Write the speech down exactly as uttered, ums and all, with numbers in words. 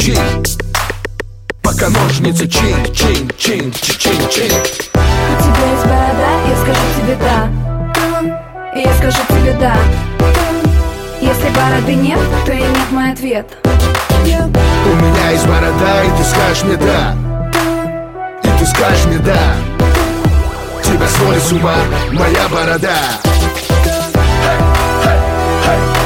чин. Пока ножницы чин, чин, чин, чин, чин. У тебя есть борода, я скажу тебе да. Я скажу тебе да. Если бороды нет, то и нет мой ответ. У меня есть борода, и ты скажешь мне да. И ты скажешь мне да. Тебя сводит с ума моя борода. Hey, hey, hey.